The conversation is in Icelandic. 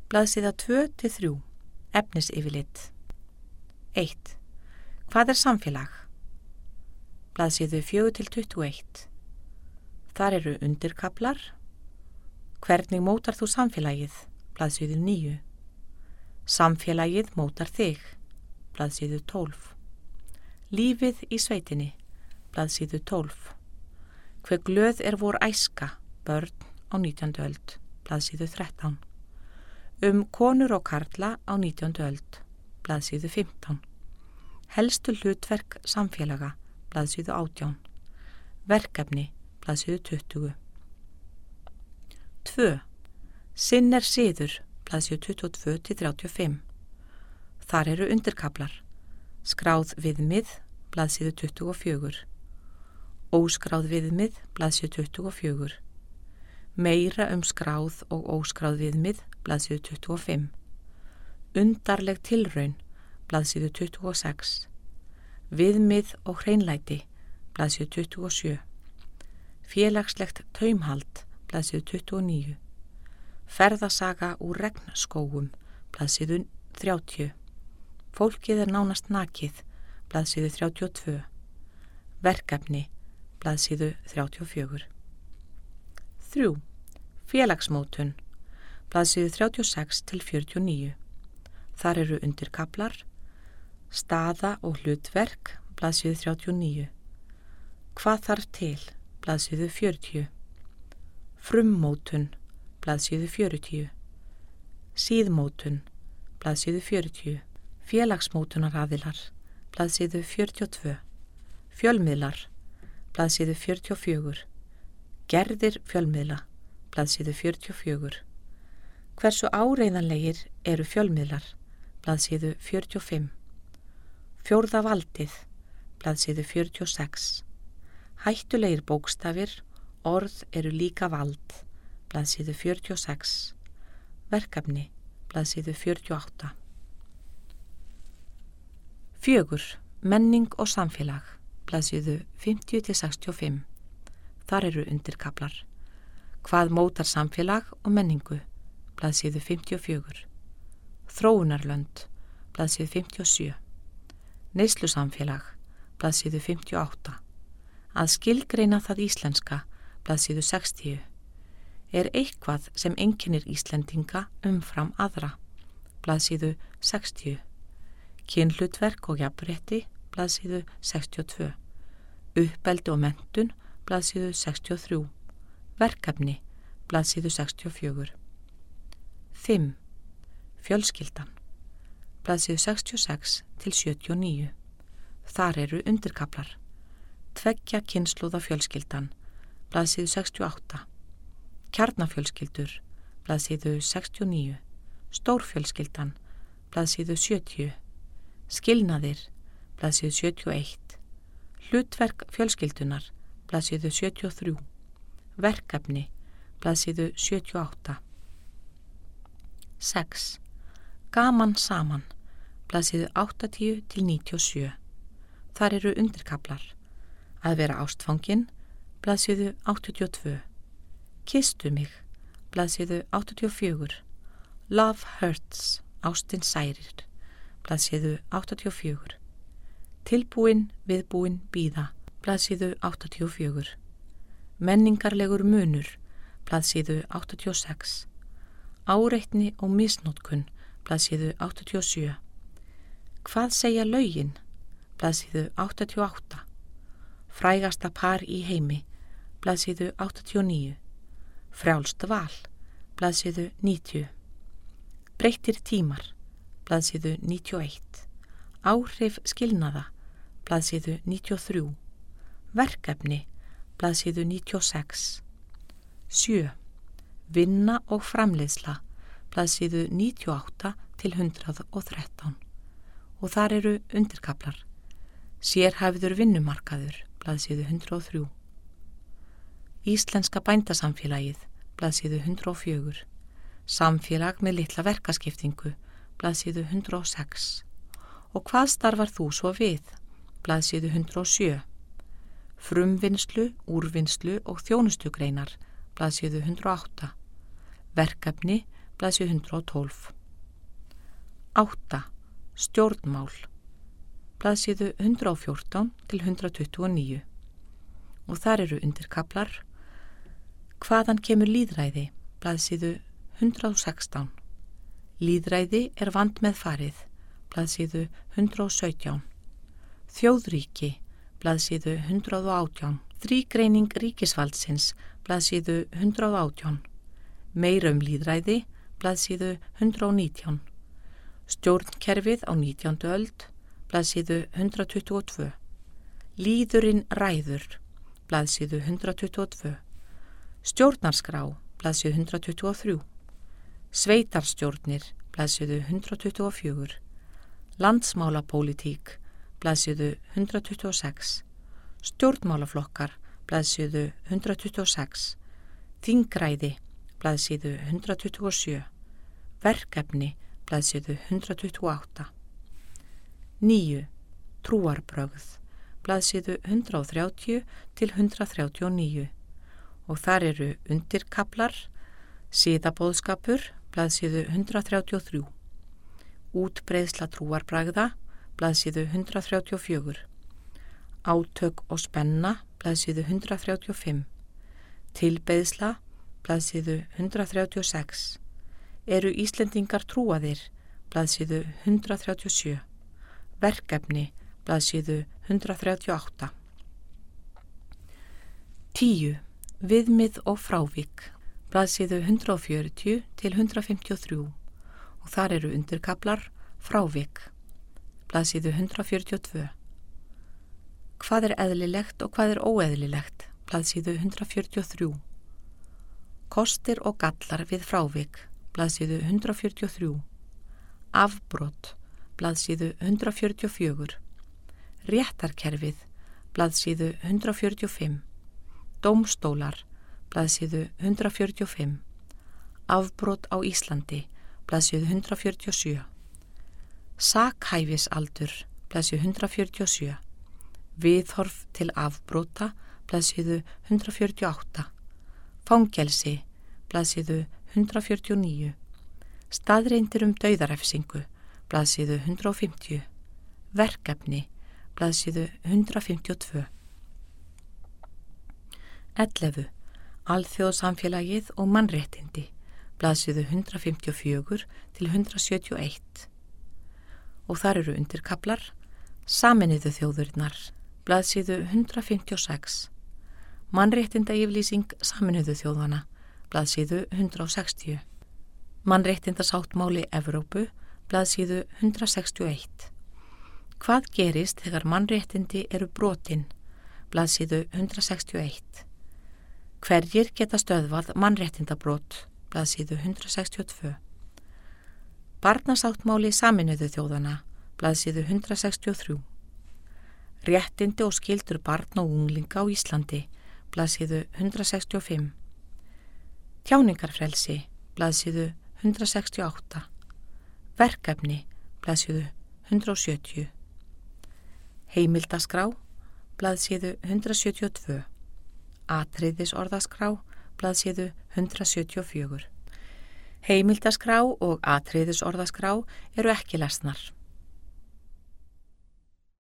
Blaðsíða 2-3. Efnisyfirlit. 1. Hvað er samfélag? Blaðsíðu 4-21. Þar eru undirkaflar. Hvernig mótar þú samfélagið? Blaðsíðu 9. Samfélagið mótar þig. Blaðsíðu 12. Lífið í sveitinni. Blaðsíðu 12. Hve glöð er vor æska, börn á 19. öld. Blaðsíðu 13. Konur og karla á 19. öld. Blaðsíðu 15. Helstu hlutverk samfélaga. Blaðsíðu 18. Verkefni. Blaðsíðu 20. 2. Sinn er siður. Blaðsíðu 22-35. Þar eru undirkaflar. Skráð viðmið. Blaðsíðu 24. Óskráð viðmið. Blaðsíðu 24. Meira skráð og óskráð viðmið. Blaðsíðu 25. Undarleg tilraun. Blaðsíðu 26. Viðmið og hreinlæti. Blaðsíðu 27. Félagslegt taumhald. Blaðsíðu 29. Ferðasaga úr regnskógum. Blaðsíðu 30. Fólkið er nánast nakið. Blaðsíðu 32. Verkefni. Blaðsíðu 34. 3. Félagsmótun. Blaðsíðu 36-49. Þar eru undirkaflar. Staða og hlutverk. Blaðsíðu 39. Hvað þarf til? Blaðsíðu 40. Frummótun. Blaðsíðu 40. Síðmótun. Blaðsíðu 40. Félagsmótunaraðilar. Blaðsíðu 42. Fjölmiðlar. Blaðsíðu 44. Gerðir fjölmiðla. Blaðsíðu 44. Hversu áreiðanlegir eru fjölmiðlar? Blaðsíðu 45. Fjórða valdið. Blaðsíðu 46. Hættulegir bókstafir. Orð eru líka vald. Blaðsíðu 46. Verkefni. Blaðsíðu 48. 4. Menning og samfélag. Blaðsíðu 50-65. Þar eru undirkaflar. Hvað mótar samfélag og menningu? Blaðsíðu 54. Þróunarlönd. Blaðsíðu 57. Neyslusamfélag. Blaðsíðu 58. Að skilgreina það íslenska. Blaðsíðu 60. Er eitthvað sem einkennir Íslendinga umfram aðra? Blaðsíðu 60. Kynhlutverk og jafnrétti. Blaðsíðu 62. Uppeldi og menntun. Blaðsíðu 63. Verkefni. Blaðsíðu 64. 5. Fjölskyldan. Blaðsíðu 66-79. Þar eru undirkaflar. Tveggja kynslóða fjölskyldan. Blaðsíðu 68. Kjarnafjölskyldur. Blaðsíðu 69. Stórfjölskyldan. Blaðsíðu 70. Skilnaðir. Blaðsíðu 71. Hlutverk fjölskyldunar. Blaðsíðu 73. Verkefni. Blaðsíðu 78. 6. Gaman saman. Blaðsíðu 80-97. Þar eru undirkaflar. Að vera ástfangin. Blaðsíðu 82. Kistu mig. Blaðsíðu 84. Love hurts. Ástin særir. Blaðsíðu 84. Tilbúin, viðbúin, bíða. Blaðsíðu 84. Menningarlegur munur. Blaðsíðu 86. Áreitni og misnotkun. Blaðsíðu 87. Hvað segja lögin? Blaðsíðu 88. Frægasta par í heimi. Blaðsíðu 89. Frjálst val. Blaðsíðu 90. Breyttir tímar. Blaðsíðu 91. Áhrif skilnaða. Blaðsíðu 93. Verkefni. Blaðsíðu 96. 7. Vinna og framleiðsla. Blaðsíðu 98-113. Og þar eru undirkaflar. Sérhæfður vinnumarkaður. Blaðsíðu 103. Íslenska bændasamfélagið. Blaðsíðu 104. Samfélag með litla verkaskiptingu. Blaðsíðu 106. Og hvað starfar þú svo við? Blaðsíðu 107. Frumvinnslu, úrvinnslu og þjónustugreinar. Blaðsíðu 108. Verkefni. blaðsíðu 112. 8. Stjórnmál, blaðsíðu 114 til 129. Og þar eru undirkaflar. Hvaðan kemur lýðræði, blaðsíðu 116. Lýðræði er vandmeðfarið, blaðsíðu 117. Þjóðríki, blaðsíðu 118. Þrígreining ríkisvaldsins, blaðsíðu 118. Meira lýðræði, blaðsíðu 119. Stjórnkerfið á 19. öld, blaðsíðu 122. Lýðurinn ræður, blaðsíðu 122. Stjórnarskrá, blaðsíðu 123. Sveitarstjórnir, blaðsíðu 124. Landsmálapólitík, blaðsíðu 126. Stjórnmálaflokkar, blaðsíðu 126. Þingræði, blaðsíðu 127. Verkefni, blaðsíðu 128. 9. Trúarbrögð, blaðsíðu 130 til 139. Og þar eru undirkaflar. Siðabóðskapur, blaðsíðu 133. Útbreiðsla trúarbragða, blaðsíðu 134. Átök og spenna, blaðsíðu 135. Tilbeiðsla, blaðsíðu 136. Eru Íslendingar trúaðir, blaðsíðu 137. Verkefni, blaðsíðu 138. 10. Viðmið og frávik, blaðsíðu 140 til 153. Og þar eru undirkaflar. Frávik, blaðsíðu 142. Hvað er eðlilegt og hvað er óeðlilegt, blaðsíðu 143. Kostir og gallar við frávik, blaðsíðu 143. Afbrot, blaðsíðu 144. Réttarkerfið, blaðsíðu 145. Dómstólar, blaðsíðu 145. Afbrot á Íslandi, blaðsíðu 147. Sakhæfisaldur, blaðsíðu 147. Viðhorf til afbrota, blaðsíðu 148. Fangelsi, blaðsíðu 149. Staðreyndir dauðarefsingu, blaðsíðu 150. Verkefni, blaðsíðu 152. 11. Alþjóðsamfélagið og mannréttindi, blaðsíðu 154 til 171. Og þar eru undirkaflar. Sameinuðu þjóðirnar, blaðsíðu 156. Mannréttindayfirlýsing Sameinuðu þjóðanna, blaðsíðu 160. Mannréttindasáttmáli Evrópu, blaðsíðu 161. Hvað gerist þegar mannréttindi eru brotin, blaðsíðu 161. Hverjir geta stöðvað mannréttindabrót, blaðsíðu 162. Barnasáttmáli Sameinuðu þjóðanna, blaðsíðu 163. Réttindi og skyldur barna og unglinga á Íslandi, blaðsíðu 165. Tjáningarfrelsi, blaðsíðu 168. Verkefni, blaðsíðu 170. Heimildaskrá, blaðsíðu 172. Atriðisorðaskrá, blaðsíðu 174. Heimildaskrá og atriðisorðaskrá eru ekki lesnar.